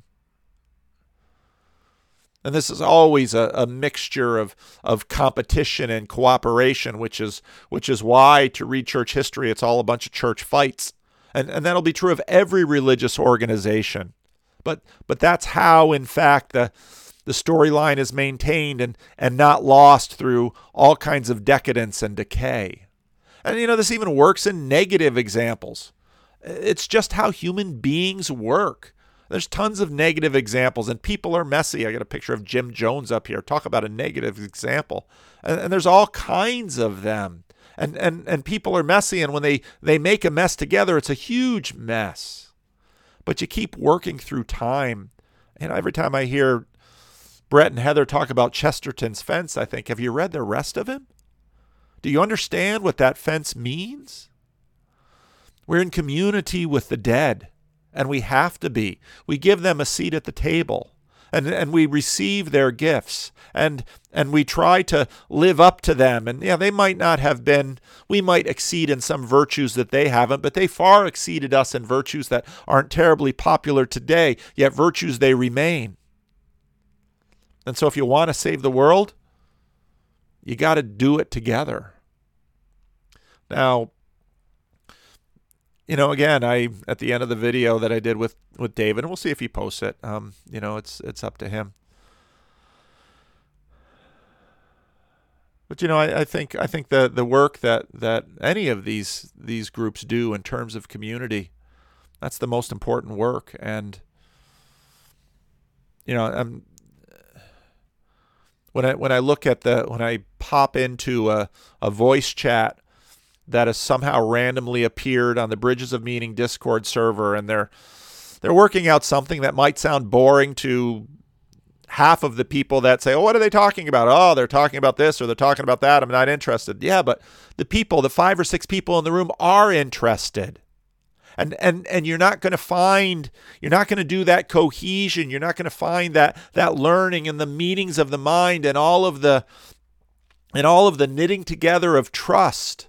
Speaker 1: And this is always a mixture of competition and cooperation, which is why, to read church history, it's all a bunch of church fights. And that'll be true of every religious organization. But that's how, in fact, the storyline is maintained and not lost through all kinds of decadence and decay. And this even works in negative examples. It's just how human beings work. There's tons of negative examples, and people are messy. I got a picture of Jim Jones up here. Talk about a negative example. And there's all kinds of them. And people are messy, and when they make a mess together, it's a huge mess. But you keep working through time. Every time I hear Brett and Heather talk about Chesterton's fence, I think, have you read the rest of him? Do you understand what that fence means? We're in community with the dead, and we have to be. We give them a seat at the table, and we receive their gifts, and we try to live up to them. And they might not have been, we might exceed in some virtues that they haven't, but they far exceeded us in virtues that aren't terribly popular today, yet virtues they remain. And so if you want to save the world, you got to do it together. Now, again, at the end of the video that I did with David, and we'll see if he posts it. It's up to him. But I think the work that any of these groups do in terms of community, that's the most important work. And when I look at when I pop into a voice chat that has somehow randomly appeared on the Bridges of Meaning Discord server, and they're working out something that might sound boring to half of the people that say, oh, what are they talking about? Oh, they're talking about this, or they're talking about that. I'm not interested. Yeah, but the 5 or 6 people in the room are interested. And you're not going to do that cohesion. You're not going to find that learning and the meetings of the mind and all of the knitting together of trust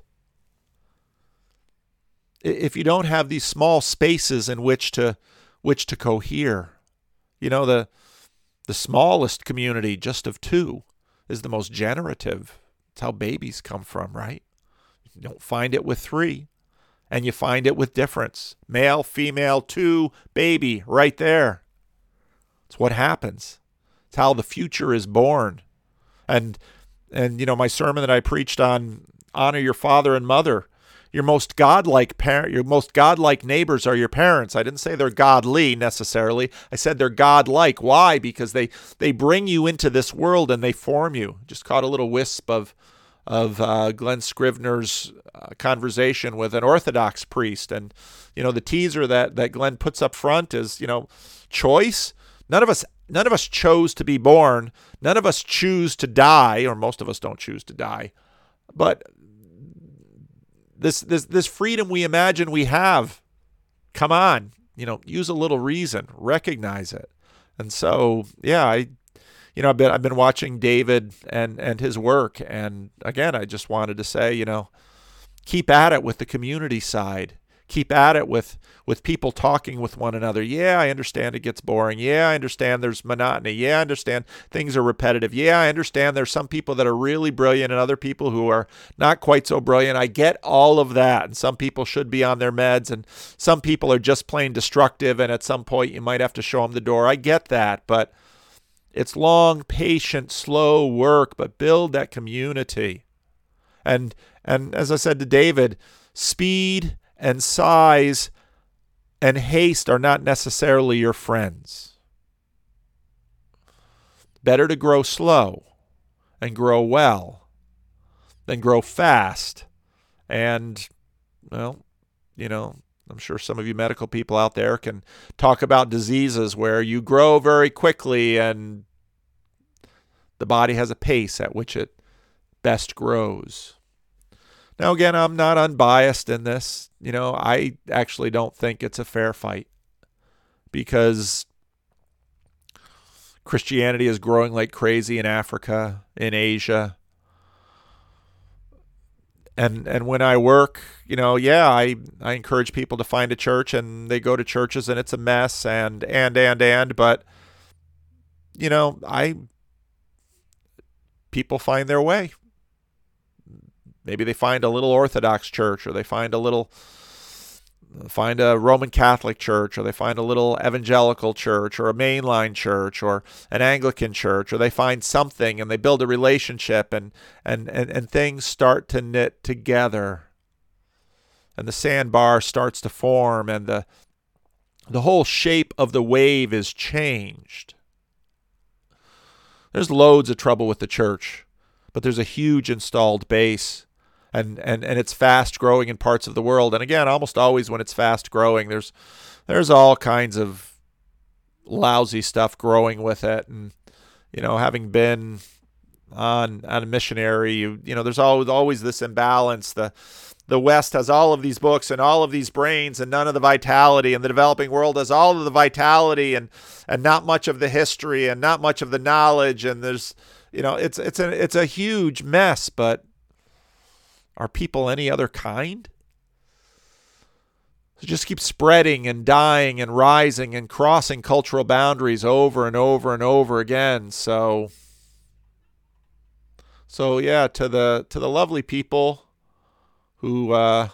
Speaker 1: if you don't have these small spaces in which to cohere. The smallest community, just of 2, is the most generative. It's how babies come from, right? You don't find it with 3, and you find it with difference. Male, female, 2, baby, right there. It's what happens. It's how the future is born. And my sermon that I preached on honor your father and mother. Your most godlike parent, your most godlike neighbors are your parents. I didn't say they're godly necessarily. I said they're godlike. Why? Because they bring you into this world and they form you. Just caught a little wisp of Glenn Scrivener's conversation with an Orthodox priest, and the teaser that Glenn puts up front is choice. None of us chose to be born. None of us choose to die, or most of us don't choose to die. But this freedom we imagine we have, come on, use a little reason, recognize it. And so, yeah, I've been watching David and his work, and again, I just wanted to say, keep at it with the community side. Keep at it with people talking with one another. Yeah, I understand it gets boring. Yeah, I understand there's monotony. Yeah, I understand things are repetitive. Yeah, I understand there's some people that are really brilliant and other people who are not quite so brilliant. I get all of that. And some people should be on their meds, and some people are just plain destructive, and at some point you might have to show them the door. I get that, but It's long, patient, slow work, but build that community. And as I said to David, speed and size and haste are not necessarily your friends. Better to grow slow and grow well than grow fast. And, well, I'm sure some of you medical people out there can talk about diseases where you grow very quickly and the body has a pace at which it best grows. Now, again, I'm not unbiased in this. I actually don't think it's a fair fight because Christianity is growing like crazy in Africa, in Asia. And when I work, I encourage people to find a church, and they go to churches and it's a mess but people find their way. Maybe they find a little Orthodox church, or they find a Roman Catholic church, or they find a little evangelical church, or a mainline church, or an Anglican church, or they find something and they build a relationship, and things start to knit together, and the sandbar starts to form, and the whole shape of the wave is changed. There's loads of trouble with the church, but there's a huge installed base. And it's fast growing in parts of the world. And again, almost always when it's fast growing, there's all kinds of lousy stuff growing with it. And having been on a missionary, there's always this imbalance. The West has all of these books and all of these brains and none of the vitality, and the developing world has all of the vitality and not much of the history and not much of the knowledge. And there's it's a huge mess. But are people any other kind? So just keep spreading and dying and rising and crossing cultural boundaries over and over and over again. So yeah, to the lovely people who, to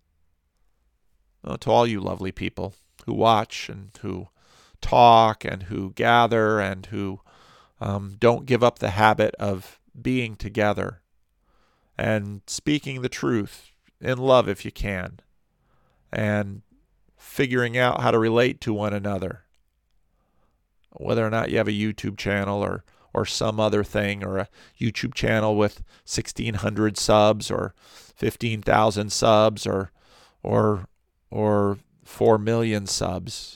Speaker 1: all you lovely people who watch and who talk and who gather and who don't give up the habit of being together and speaking the truth in love if you can, and figuring out how to relate to one another, whether or not you have a YouTube channel or some other thing, or a YouTube channel with 1,600 subs or 15,000 subs or 4 million subs.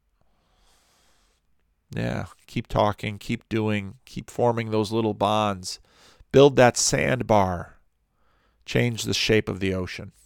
Speaker 1: Yeah, keep talking, keep doing, keep forming those little bonds. Build that sandbar. Change the shape of the ocean.